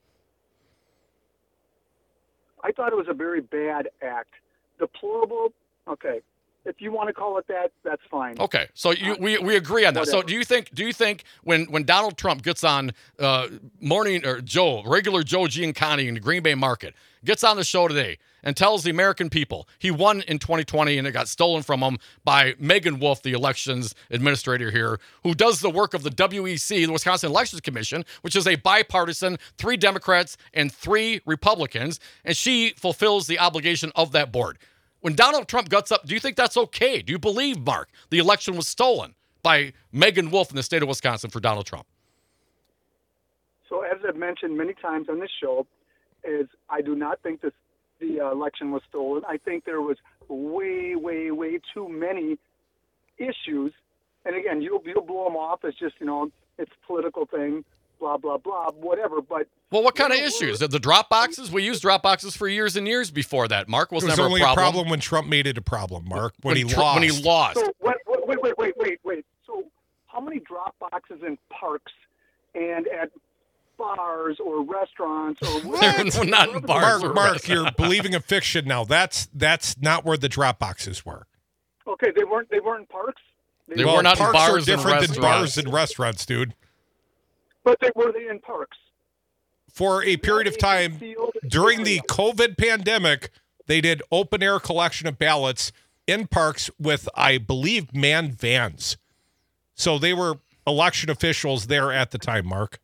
Speaker 9: I thought it was a very bad act. Deplorable. Okay, if you want to call it that, that's fine.
Speaker 4: Okay, so you, we we agree on that. So
Speaker 9: Whatever.
Speaker 4: do you think do you think when when Donald Trump gets on uh, morning or Joe regular Joe Giancani in the Green Bay market gets on the show today and tells the American people he won in twenty twenty and it got stolen from him by Megan Wolf, the elections administrator here, who does the work of the W E C, the Wisconsin Elections Commission, which is a bipartisan, three Democrats and three Republicans, and she fulfills the obligation of that board. When Donald Trump guts up, do you think that's okay? Do you believe, Mark, the election was stolen by Megan Wolf in the state of Wisconsin for Donald Trump?
Speaker 9: So as I've mentioned many times on this show, is I do not think this the uh, election was stolen. I think there was way, way, way too many issues. And again, you'll you'll blow them off as just you know it's a political thing, blah blah blah, whatever. But
Speaker 4: Well, what kind of
Speaker 9: Well,
Speaker 4: issues? The drop boxes? We used drop boxes for years and years before that. Mark was,
Speaker 3: It was
Speaker 4: never
Speaker 3: only
Speaker 4: a problem.
Speaker 3: a problem when Trump made it a problem, Mark, when, he
Speaker 4: Tr-
Speaker 3: lost.
Speaker 4: When he lost.
Speaker 9: So wait, wait, wait, wait, wait, wait. So how many drop boxes in parks and at bars or restaurants or
Speaker 4: What? Not in bars.
Speaker 3: Mark,
Speaker 4: or
Speaker 3: Mark,
Speaker 4: restaurants.
Speaker 3: you're believing in fiction now. That's that's not where the drop boxes were.
Speaker 9: Okay, they weren't. They weren't in parks.
Speaker 4: They
Speaker 3: well,
Speaker 4: were not in
Speaker 3: parks
Speaker 4: bars
Speaker 3: are
Speaker 4: and
Speaker 3: different than
Speaker 4: restaurants.
Speaker 3: bars and restaurants, dude.
Speaker 9: But they were they in parks.
Speaker 3: For a period of time during the COVID pandemic, they did open air collection of ballots in parks with, I believe, manned vans. So they were election officials there at the time, Mark.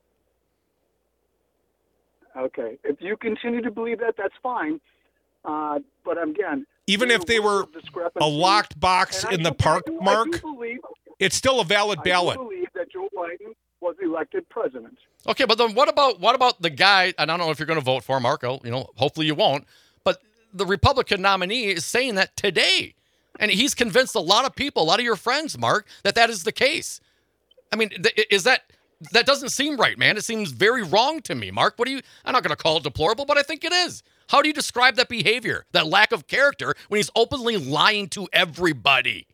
Speaker 9: Okay, if you continue to believe that, that's fine. Uh, but again,
Speaker 3: Even
Speaker 9: there
Speaker 3: if they
Speaker 9: were
Speaker 3: were a
Speaker 9: discrepancies.
Speaker 3: locked box
Speaker 9: And I
Speaker 3: in the
Speaker 9: do-
Speaker 3: park,
Speaker 9: I do- I
Speaker 3: Mark,
Speaker 9: do believe,
Speaker 3: it's still a valid
Speaker 9: I
Speaker 3: ballot.
Speaker 9: do believe that Joe Biden was elected president.
Speaker 4: Okay, but then what about what about the guy? And I don't know if you're going to vote for him, Marco. You know, hopefully you won't. But the Republican nominee is saying that today, and he's convinced a lot of people, a lot of your friends, Mark, that that is the case. I mean, th- is that that doesn't seem right, man? It seems very wrong to me, Mark. What do you? I'm not going to call it deplorable, but I think it is. How do you describe that behavior, that lack of character, when he's openly lying to everybody?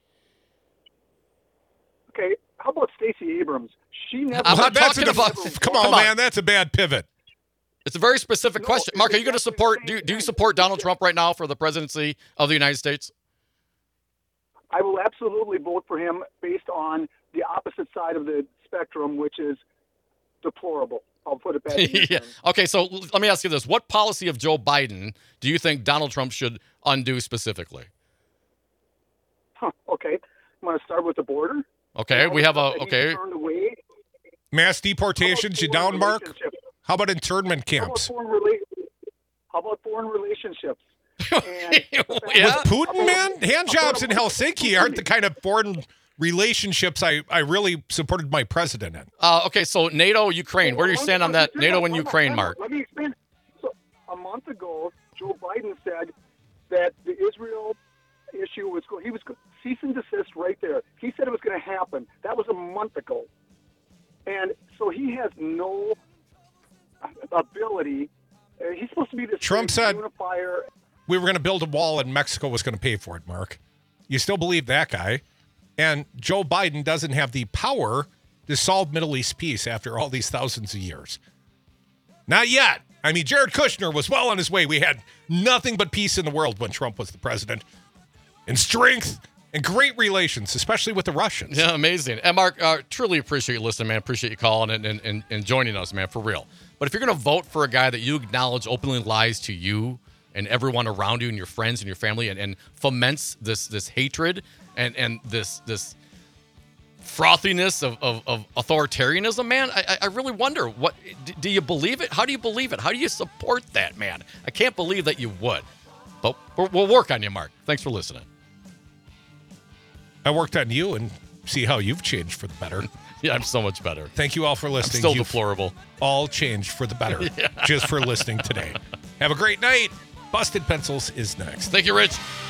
Speaker 9: Okay, how about Stacey Abrams? She never.
Speaker 4: I'm not
Speaker 3: That's a
Speaker 4: talking
Speaker 3: def-
Speaker 4: about-
Speaker 3: come on,
Speaker 4: come on.
Speaker 3: man. That's a bad pivot.
Speaker 4: It's a very specific
Speaker 9: No,
Speaker 4: question.
Speaker 9: it's
Speaker 4: Mark, are you going to
Speaker 9: exactly
Speaker 4: support,
Speaker 9: the
Speaker 4: do,
Speaker 9: same
Speaker 4: do you
Speaker 9: thing.
Speaker 4: support Donald Trump right now for the presidency of the United States?
Speaker 9: I will absolutely vote for him based on the opposite side of the spectrum, which is deplorable. I'll put it back. in your
Speaker 4: Yeah.
Speaker 9: terms.
Speaker 4: Okay, so l- let me ask you this. What policy of Joe Biden do you think Donald Trump should undo specifically?
Speaker 9: Huh, okay, I'm going to start with the border.
Speaker 4: Okay, we have a,
Speaker 9: That he
Speaker 4: okay.
Speaker 9: turned away.
Speaker 3: Mass deportations, you
Speaker 9: How about
Speaker 3: down,
Speaker 9: foreign
Speaker 3: Mark?
Speaker 9: relationships?
Speaker 3: How about internment
Speaker 9: How about
Speaker 3: camps?
Speaker 9: foreign rela- How about foreign relationships? And
Speaker 4: Yeah.
Speaker 3: With Putin, man, hand jobs in Helsinki aren't the kind of foreign relationships I, I really supported my president in.
Speaker 4: Uh, okay, so NATO, Ukraine. Where do you stand on that? NATO and Ukraine, Mark.
Speaker 9: Let me explain. So a month ago, Joe Biden said that the Israel issue was go- he was go- cease and desist right there. He said it was going to happen. That was a month ago, and so he has no ability. Uh, he's supposed to be this
Speaker 3: Trump
Speaker 9: big
Speaker 3: said-
Speaker 9: unifier.
Speaker 3: We were going to build a wall and Mexico was going to pay for it, Mark. You still believe that guy? And Joe Biden doesn't have the power to solve Middle East peace after all these thousands of years. Not yet. I mean, Jared Kushner was well on his way. We had nothing but peace in the world when Trump was the president. And strength and great relations, especially with the Russians.
Speaker 4: Yeah, amazing. And Mark, uh, truly appreciate you listening, man. Appreciate you calling and, and, and, and joining us, man, for real. But if you're going to vote for a guy that you acknowledge openly lies to you and everyone around you and your friends and your family and, and foments this this hatred and, and this this frothiness of, of, of authoritarianism, man, I, I really wonder, what do you believe it? How do you believe it? How do you support that, man? I can't believe that you would. But we'll work on you, Mark. Thanks for listening.
Speaker 3: I worked on you and see how you've changed for the better.
Speaker 4: Yeah, I'm so much better.
Speaker 3: Thank you all for listening.
Speaker 4: I'm still
Speaker 3: You've
Speaker 4: deplorable.
Speaker 3: All changed for the better yeah. just for listening today. Have a great night. Busted Pencils is next.
Speaker 4: Thank you, Rich.